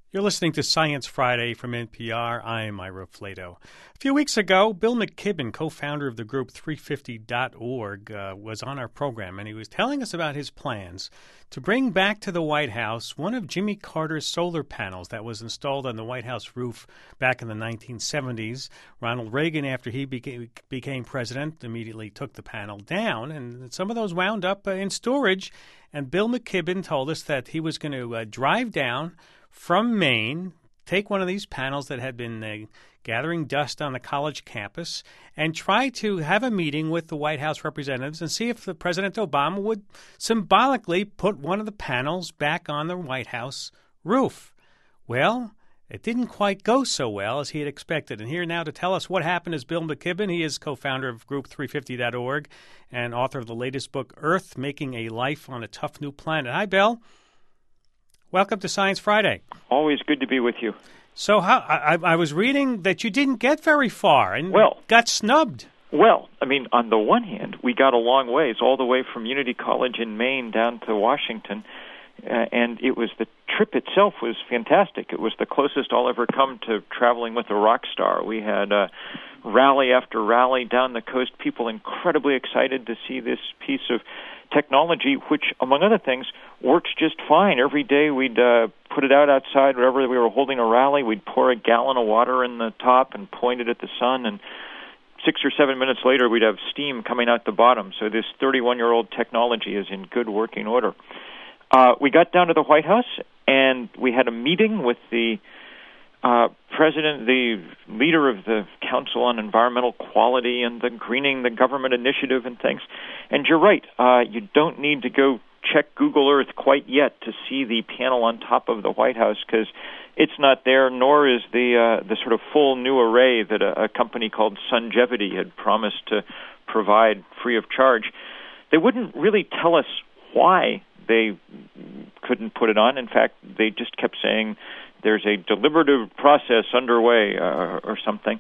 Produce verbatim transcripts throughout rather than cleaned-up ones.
You're listening to Science Friday from N P R. I'm Ira Flato. A few weeks ago, Bill McKibben, co-founder of the group three fifty dot org, uh, was on our program, and he was telling us about his plans to bring back to the White House one of Jimmy Carter's solar panels that was installed on the White House roof back in the nineteen seventies. Ronald Reagan, after he became, became president, immediately took the panel down, and some of those wound up uh, in storage. And Bill McKibben told us that he was going to uh, drive down from Maine, take one of these panels that had been uh, gathering dust on the college campus, and try to have a meeting with the White House representatives and see if the President Obama would symbolically put one of the panels back on the White House roof. Well, it didn't quite go so well as he had expected. And here now to tell us what happened is Bill McKibben. He is co-founder of group three fifty dot org and author of the latest book, Earth, Making a Life on a Tough New Planet. Hi, Bill. Welcome to Science Friday. Always good to be with you. So how, I, I was reading that you didn't get very far and well, got snubbed. Well, I mean, on the one hand, we got a long ways, all the way from Unity College in Maine down to Washington, uh, and it was the trip itself was fantastic. It was the closest I'll ever come to traveling with a rock star. We had uh, rally after rally down the coast, people incredibly excited to see this piece of technology, which, among other things, works just fine. Every day we'd uh, put it out outside wherever we were holding a rally. We'd pour a gallon of water in the top and point it at the sun, and six or seven minutes later we'd have steam coming out the bottom. So this thirty-one-year-old technology is in good working order. Uh, we got down to the White House, and we had a meeting with the Uh, President, the leader of the Council on Environmental Quality and the Greening the Government Initiative and things. And you're right, uh, you don't need to go check Google Earth quite yet to see the panel on top of the White House, because it's not there, nor is the uh, the sort of full new array that a, a company called Sungevity had promised to provide free of charge. They wouldn't really tell us why they couldn't put it on. In fact, they just kept saying there's a deliberative process underway uh, or something.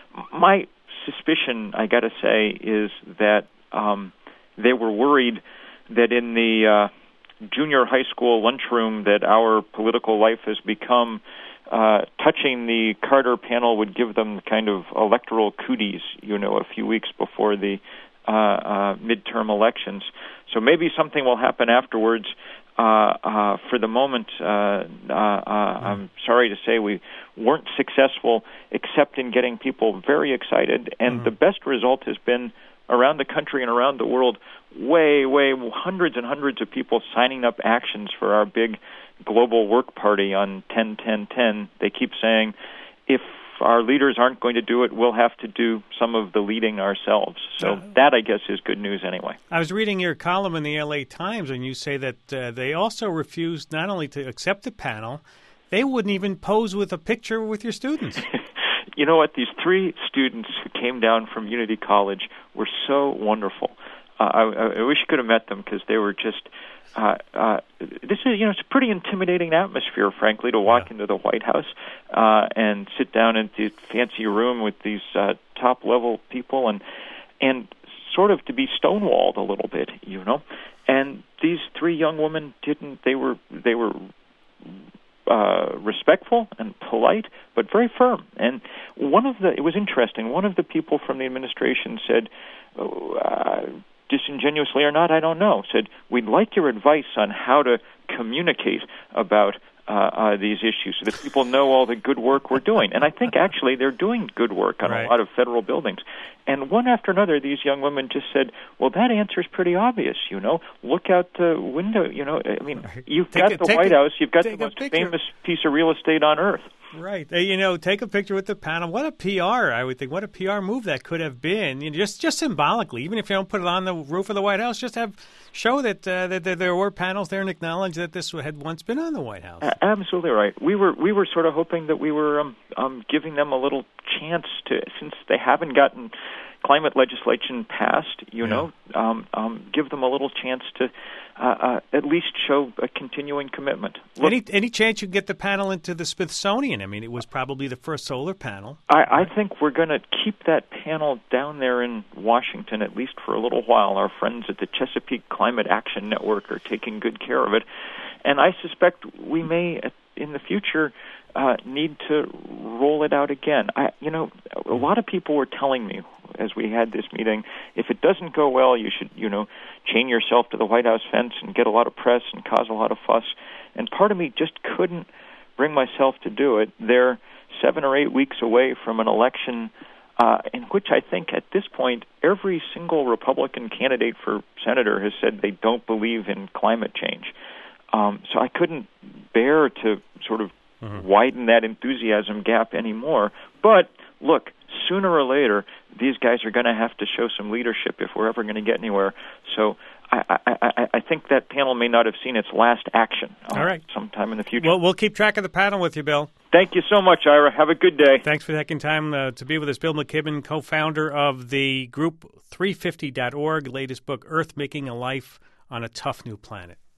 My suspicion, I got to say, is that um, they were worried that in the uh, junior high school lunchroom that our political life has become, uh, touching the Carter panel would give them kind of electoral cooties, you know, a few weeks before the uh, uh, midterm elections. So maybe something will happen afterwards. Uh, uh, for the moment, uh, uh, uh, I'm sorry to say we weren't successful except in getting people very excited. And mm-hmm. the best result has been around the country and around the world, way, way, hundreds and hundreds of people signing up actions for our big global work party on ten ten ten. They keep saying, if our leaders aren't going to do it, we'll have to do some of the leading ourselves. So uh, that, I guess, is good news anyway. I was reading your column in the L A Times, and you say that uh, they also refused not only to accept the panel, they wouldn't even pose with a picture with your students. You know what? These three students who came down from Unity College were so wonderful. Uh, I, I wish you could have met them, because they were just uh, uh, this is, you know, it's a pretty intimidating atmosphere, frankly, to walk yeah. into the White House uh, and sit down in the fancy room with these uh, top-level people and and sort of to be stonewalled a little bit, you know. And these three young women didn't. They were they were uh, respectful and polite, but very firm. And one of the it was interesting. One of the people from the administration said, Uh, disingenuously or not, I don't know, said, we'd like your advice on how to communicate about uh, uh, these issues so that people know all the good work we're doing. And I think actually they're doing good work on right. a lot of federal buildings. And one after another, these young women just said, well, that answer's pretty obvious, you know. Look out the window, you know. I mean, you've take got a, the White a, House, you've got the most famous piece of real estate on earth. Right. You know, take a picture with the panel. What a P R, I would think. What a P R move that could have been. You know, just just symbolically, even if you don't put it on the roof of the White House, just have show that, uh, that, that there were panels there and acknowledge that this had once been on the White House. Uh, absolutely right. We were we were sort of hoping that we were um, um, giving them a little chance to, since they haven't gotten climate legislation passed, you yeah. know, um, um, give them a little chance to uh, uh, at least show a continuing commitment. Look, any any chance you get the panel into the Smithsonian? I mean, it was probably the first solar panel. I, I think we're going to keep that panel down there in Washington at least for a little while. Our friends at the Chesapeake Climate Action Network are taking good care of it. And I suspect we may, at in the future uh, need to roll it out again. I, you know, a lot of people were telling me as we had this meeting, if it doesn't go well, you should, you know, chain yourself to the White House fence and get a lot of press and cause a lot of fuss. And part of me just couldn't bring myself to do it. They're seven or eight weeks away from an election uh, in which I think at this point every single Republican candidate for senator has said they don't believe in climate change. Um, so I couldn't bear to sort of mm-hmm. widen that enthusiasm gap anymore. But look, sooner or later, these guys are going to have to show some leadership if we're ever going to get anywhere. So I, I, I, I think that panel may not have seen its last action uh, All right. sometime in the future. Well, we'll keep track of the panel with you, Bill. Thank you so much, Ira. Have a good day. Thanks for taking time uh, to be with us. Bill McKibben, co-founder of the group three fifty dot org, latest book, Earth Making a Life on a Tough New Planet.